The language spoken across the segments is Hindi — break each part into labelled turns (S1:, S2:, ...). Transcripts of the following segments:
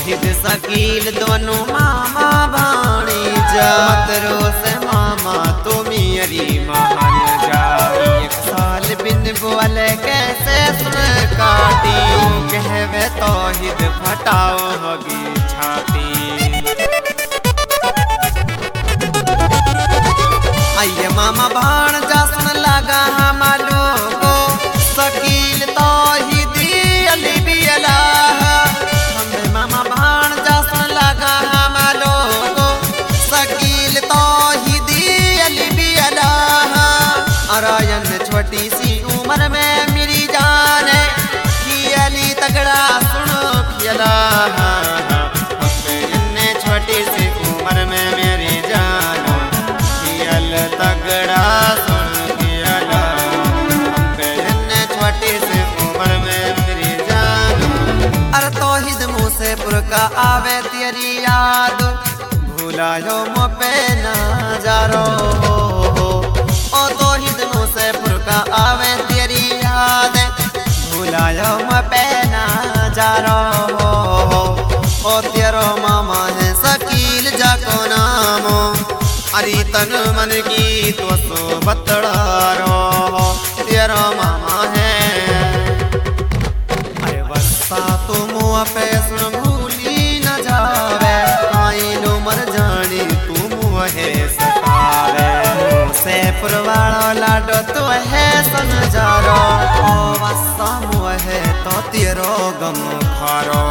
S1: तौहीद शकील दोनों मामा भाणी जा मतरो से मामा तो मेरी मान जा। एक साल बिन बोले कैसे सुन काटी कहवे तौहीद फटाओ होगी छाती। आइए मामा भाण जा सुन लगा हमारो को शकील तौहीद अली भी अल्लाह। हमें मामा भाण जा सुन लगा हमारो को शकील तौहीद अली भी अल्लाह। अरायन छोटी सी उम्र में मेरी जान है कि अली तगड़ा सुनो खिला। छोटी सी उम्र में मेरी जान तगड़ा सुन किया। छोटी सी उम्र में मेरी जान अरे तौहीद मूसेपुर का आवे तेरी याद भूलायो मो पे ना जारो। ओ तौहीद मूसेपुर का आवे तेरी याद भूलायो मो पे ना जारो। ओ तेरो मामा है शकील जाको नामो अरे तन मन की तो सो बतड़ारो तेरा मामा है। अरे बस्सा तो मुँह पे सुन भूली न जावे आई लो मर जानी तू मुँह है सतावे। से पुरवाड़ो लाडो तो है समझारो ओ बस्सा मुँह है तो तेरो गम खारो।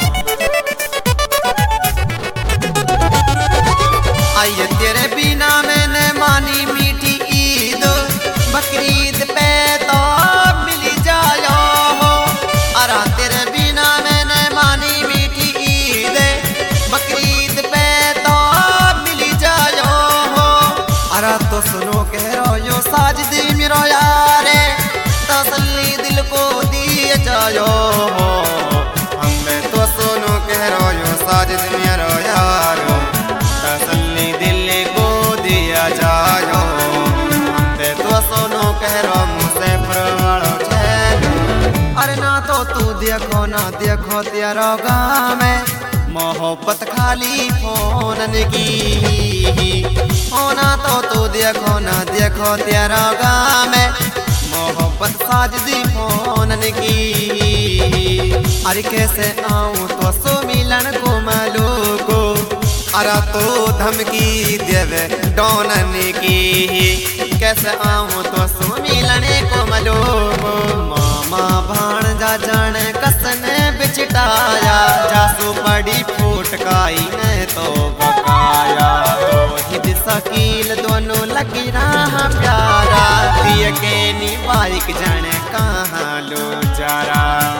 S1: आइए तेरे बिना मैंने मानी मीठी ईद बकरीद पे तो मिली जायो हो। अरा तेरे बिना मैंने मानी मीठी ईद बकरीद पे तो मिली जायो हो। अरा तो सुनो कह रो यो साजिद मेरो यारे तसल्ली दिल को दिए जायो हो। हमें तो सुनो कह रो यो साजिद मेरो यारो तसल्ली दिल को दिया जायो। हमने तो सुनो कह रो मूसेपुर वालों ठहरो। अरे ना तो तू देखो ना देखो तेरा गाँव में मोहब्बत खाली फोन की। ओ ना तो तू देखो ना देखो तेरा गाँव में मोहब्बत साजदी फोन की। अरे कैसे आऊँ तो सो मिलन को मालू को अरा तो धमकी देवे डोनन की। कैसे आऊँ तो सो मिलने को मलो मामा भाण जा जाने कसने बिछटाया जासू पड़ी फूटकाई ने तो बकाया। तौहीद शकील दोनों लगी रहा प्यारा दिए के निवाइक जाने कहाँ लो जारा।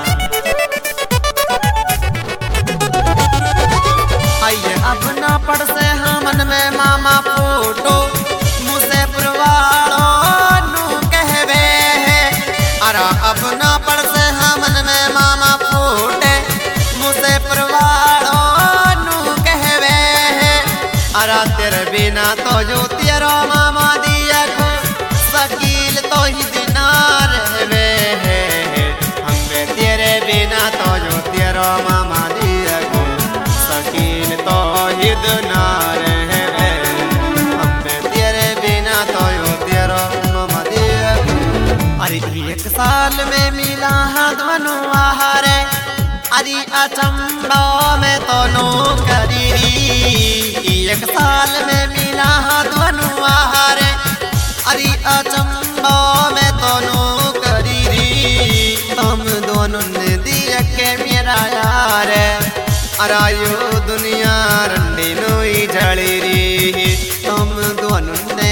S1: आइए अब ना पड़ से हमन में मामा फोटो मूसेपुर वालों नू कहवे है। अरा अब ना पड़ से हमन में मामा फोटे मूसेपुर वालों नू कहवे है। अरा तेरे बिना तो जो तेरा मामा दिया को शकील तौहीद ना रहवे है। हमें तेरे बिना तो जो तेरा मामा दिया को शकील तौहीद ना रहवे। हमें तेरे बिना तो यो तेरा मामा दिया। अरे एक साल में मिला दोनों आहारे अरे अचंबा में तो नौकरी। एक साल में मिला दोनों आहारे अरे अचंबा में तो नौकरी। तुम दोनों ने दिया के मेरा यार अरायो दुनिया रंडी नोई जड़ी री। तुम दोनों ने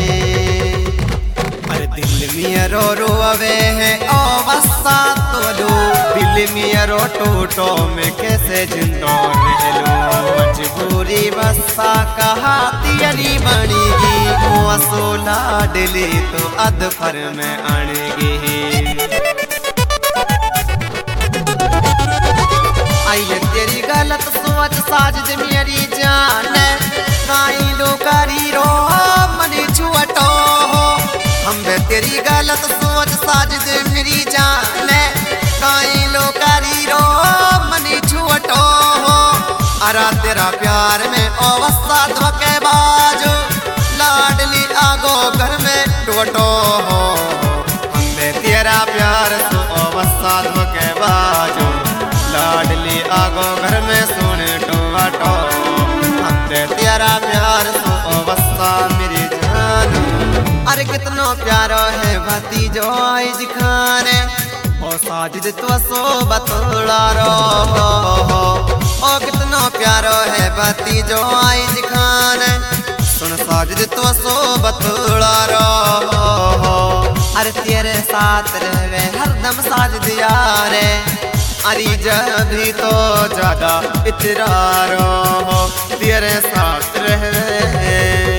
S1: अरे दिल में रो रोवे है ओ बस्सा तो लो दिल में रो टूटो में कैसे जिंदो रह लो। मजबूरी बस्सा कहा तियरी बनेगी वो सोला दिली तो अदफर में आनेगी। आइए तेरी गलत सोच साजिद मेरी जान काई लो करी रो मनी छुअटो हो। हम तेरी गलत सोच साजिद मेरी जान काई लो करी रो मनी छुअटो हो। तेरा प्यार में अवस्था धोखे बाजो लाडली आगो घर में टोटो हो हमने तेरा प्यार तो अवस्था धोखे बाजो लाडली आगो घर में सुन टोटो हमने तेरा प्यार तो अवस्था मेरी जान। अरे कितना प्यारो है भतीजो आइज खाने ओ साजिद तो सो बतला रो ओ कितना प्यारो है भतीजो आइज खाने सुन साजिद तो सो बतला रो अरे तेरे साथ रहवे हरदम साजिद यारे अरे जब भी तो ज्यादा इतरारो तेरे साथ रहवे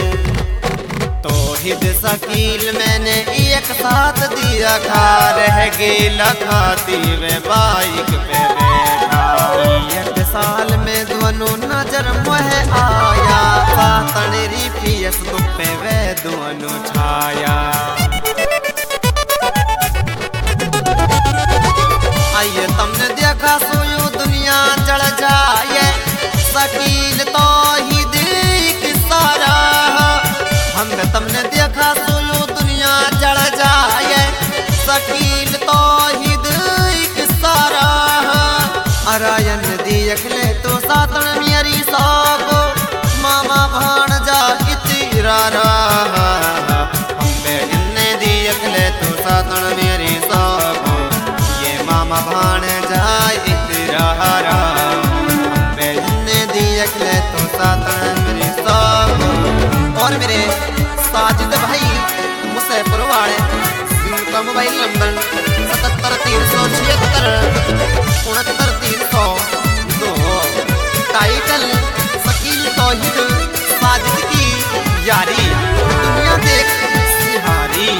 S1: तौहीद शकील मैंने एक साथ दिया खा रह गेला खाती वे बाइक पे बैठा एक साल में दोनों नजर मोह आया सातनेरी फेसबुक पे वे दोनों छाया आइए तुमने देखा सोयो दुनिया चढ़ जाए शकील तौहीद की सारा हमने तुमने देखा सोयो दुनिया चढ़ जाए शकील तौहीद की सारा अरायन देख ले तो सातन मेरी सागो मामा भाणजा इतरा रहा हमने इन्ने देख ले तो सातन मेरी सागो मामा भाण जाए इतरा मैं इन्ने देख ले तो सातन मेरी सागो और मेरे साजिद भाई मुसेपुर वाले जिनका मोबाइल नंबर 77 376 69 302 टाइटल शकील तौहीद साजिद की यारी दुनिया देख सिहारी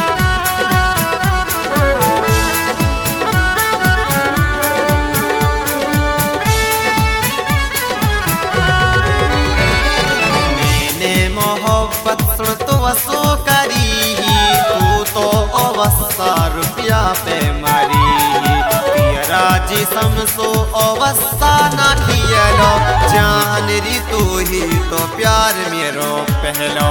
S1: सुन तो वसो करी तू तो अवस्था रुपया पे मारी तेरा जी समसो अवस्था ना कियलो जान री तू ही तो प्यार मेरो पहलो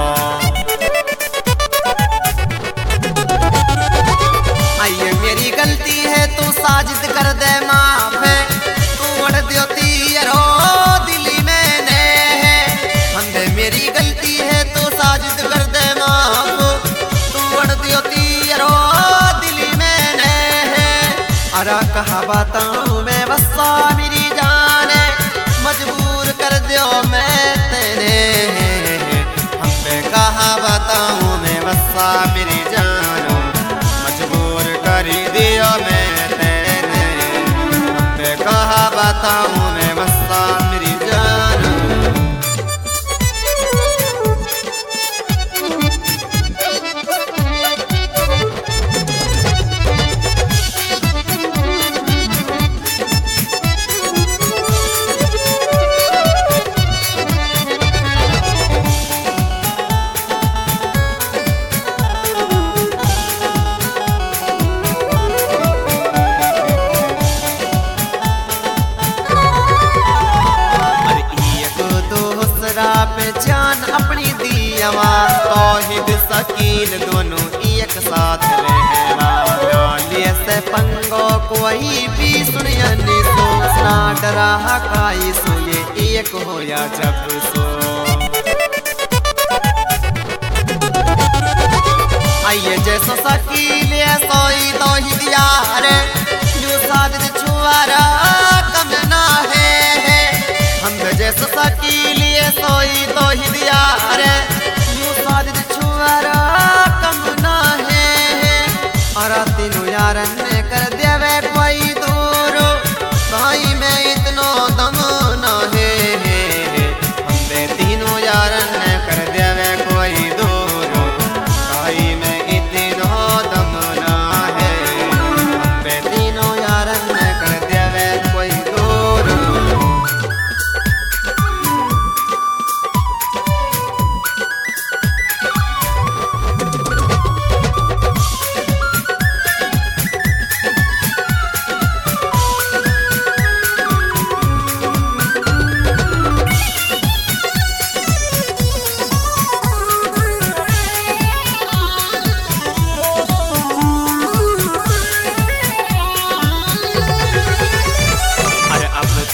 S1: आइए मेरी गलती है तू साजिद कर दे माफ तू उड़ दियो तीरो दिली मैंने हमने मेरी गलती है तो साजिद कर दे माफ तू उड़ दियो तीरो दिली मैंने अरा कहा बताऊं मैं वस्सा मेरी जाने मजबूर कर दियो मैं तेरे हमने कहा बताऊं मैं वस्सा मेरी जानो मजबूर कर दियो मैं तेरे हमने कहा बताऊं मैं वस्सा मेरी जानो पहचान अपनी दियावा तौहीद शकील दोनों एक साथ रहवा लिए से पंगो कोई भी सुनिया नी सोचना डरा काई सो ये एक होया जब सो आइए जैसो शकील सोई तौहीद यार जो साजिद छुआरा कम ना है हम जैसो शकील सोई तौहीद यार यूं साजिद छुआरा कम ना है और तीनों यारन ने कर देवे कोई दूर भाई में इतनो दम ना है हमने तीनों यारन ने कर देवे कोई दूर भाई में इतनो दम ना है हमने तीनों यारन ने कर देवे कोई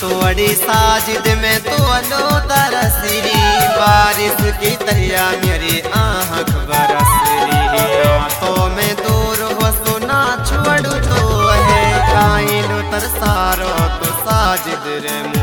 S1: तोड़ी साजिद में तो अलो तरसरी बारिश की तरिया मेरी आँख बरसरी तो मैं दूर हो सुना छोड़ू तो है काइलो तरसारो तो साजिद रे